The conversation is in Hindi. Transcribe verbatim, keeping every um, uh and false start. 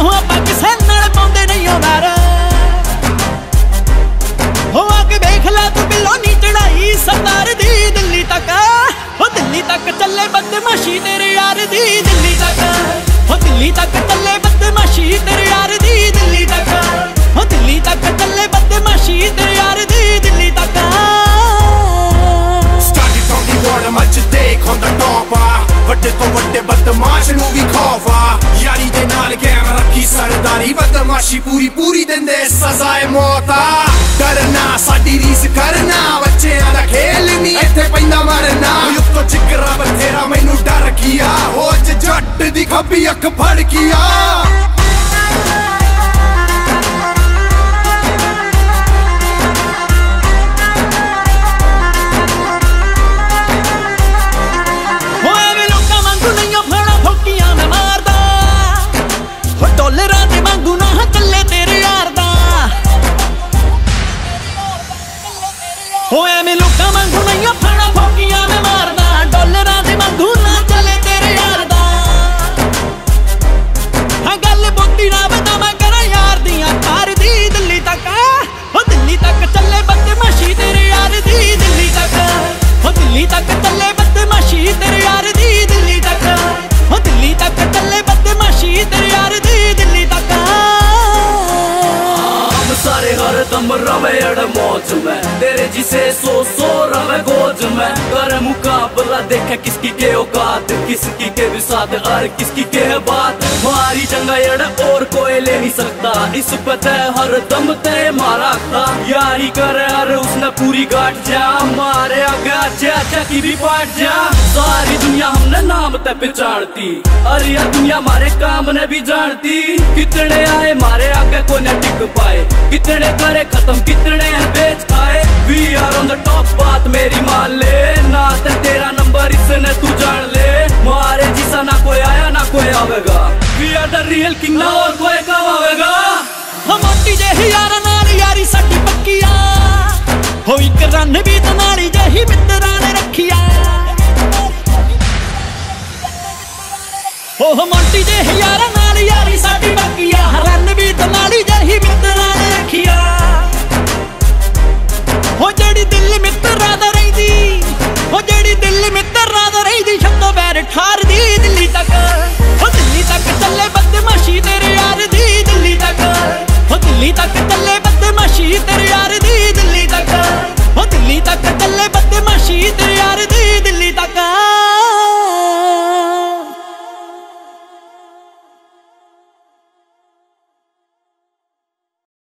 हो आपां किसे नाल पाउंदे नहीं हो वैर हो आके देख ला तू बिल्लो नी चढ़ाई सरदार दी दिल्ली तक हो दिल्ली तक चले बदमाशी तेरे यार दी दिल्ली तक हो दिल्ली तक चले बदमाशी तेरे यार दी दिल्ली तक हो दिल्ली तक चले बदमाशी तेरे यार दी दिल्ली तक Started from the bottom ਅੱਜ ਦੇਖ on the top ਆ ਵੱਡੇ ਤੋਂ ਵੱਡੇ ਬਦਮਾਸ਼ ਨੂੰ ਵੀ ਖੌਫ ਆ ਯਾਰੀ ਦੇ ਨਾਲ ਗੈਮ ਰੱਖੀ ਸਰਦਾਰੀ ਬਦਮਾਸ਼ੀ ਪੂਰੀ ਪੂਰੀ ਦਿੰਦੇ ਸਜ਼ਾ ਏ ਮੌਤ ਆ ਡਰਨਾ ਸਾਡੀ ਰੀਸ ਕਰਨਾ ਬੱਚਿਆਂ ਦਾ ਖੇਲ ਨਹੀਂ ਇੱਥੇ ਪੈਂਦਾ ਮਰਨਾ ਉੱਤੋਂ ਜਿਗਰਾ ਬਥੇਰਾ ਮੈਨੂੰ ਡਰ ਗਿਆ ਹੋ ਅੱਜ ਜੱਟ ਦੀ ਖੱਬੀ ਅੱਖ ਫੜ ਗਿਆ हो एवें लोकां वांगू नहीं फाड़ा फौकियां मैं मारदा डॉलरां दे वांगू ना चले तेरे यार दा हां गल बोती ना बता मैं करा यार दियां तार दी दिल्ली तक हो दिल्ली तक चले बदमाशी तेरे यार दी दिल्ली तक हो दिल्ली तक चले बदमाशी तेरे यार दी दिल्ली तक हो दिल्ली तक चले बदमाशी तेरे यार दी दिल्ली तक सारे हर दम रवे अड़ मौज में तेरे जिसे सो सो रवे गोज में कर मुकाबला देखे किसकी के औकात किसकी के विसात और किसकी के है बात हमारी जंगा अड़ और कोई ले नहीं सकता इस पते हर दम ते मारा था यारी करे अरे उसने पूरी गाट जा मारे आगे चाचा की भी पाट जा सारी दुनिया हमने नाम ते पहचानती अरे यह दुनिया हमारे काम ने भी जानती कितने आए मारे आगे कोई न टिक पाए कितने करे खत्म कितने बेच खाए we are on the top बात मेरी मान ले ना ते तेरा नंबर इसने तू जान ले मारे जिसा ना कोई आया ना कोई आवेगा we are the real king ना और कोई कब आवेगा हम मोटी जेही यार नाल यारी साडी पक्किया हो इक रन भी तनाली जेही मित्तरां ने रखिया हो मोटी जेही यार